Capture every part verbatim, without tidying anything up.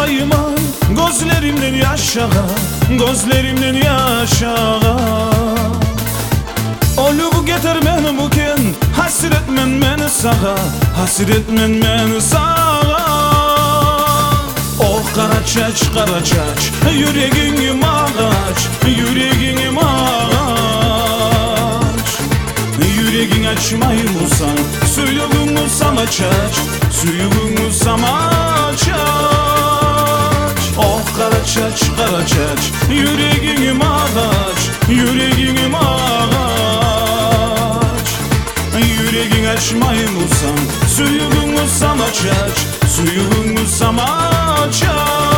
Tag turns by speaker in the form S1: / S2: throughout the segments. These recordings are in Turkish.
S1: açmayım ay, gözlerimden yaşa, gözlerimden yaşa. Olup getirmen buken, hasretmen beni sağa, hasretmen beni sağa. Oh kara çaç, kara çaç, yüreğim ağaç, yüreğim ağaç. Yüreğin açmayım usan, suyuğunu sama çaç, suyuğunu sama çaç. Oh kara çaç, kara çaç, yüreğim ağaç, yüreğim ağaç. Yüreğin açmayım usan, suyuğunu sama çaç, suyuğunu sama çaç.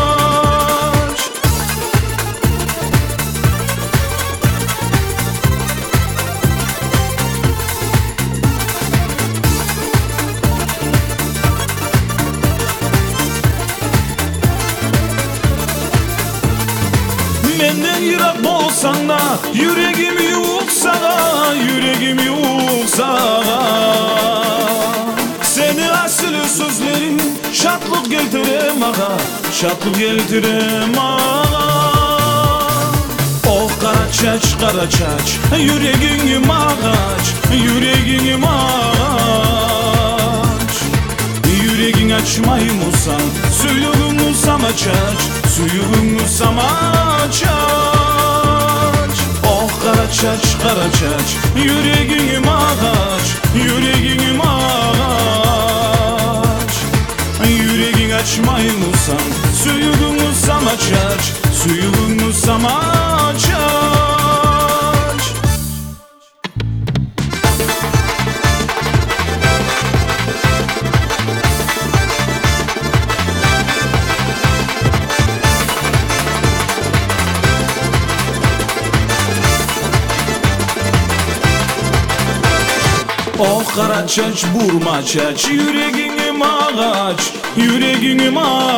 S1: Menden yırak bolsan da yüreğim yok sana, yüreğim yok sana. Seni asılı sözlerin şatlık getirem ağa, şatlık getirem ağa. Oh kara çaç, kara çaç, yüreğim ağaç, yüreğim ağaç. Yüreğin açmayım usan, suyuğunu sama çaç, suyuğunu sama çaç. Oh kara çaç, kara çaç, yüreğim ağaç, yüreğim ağaç. Yüreğin açmayım usan, suyuğunu sama çaç, suyuğunu sama çaç. Oh kara çaç, vurma çaç, yüreğim ağaç, yüreğim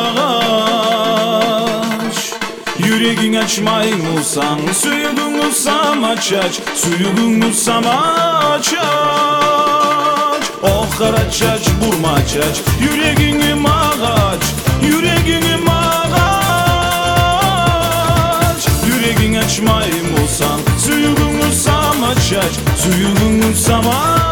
S1: ağaç. Yüreğin açmayın usan, suyuğunu sama çaç, suyuğunu sama çaç. Oh kara çaç, vurma çaç, yüreğim ağaç, yüreğim ağaç. Yüreğin açmayın usan, suyuğunu sama çaç, suyuğunu sama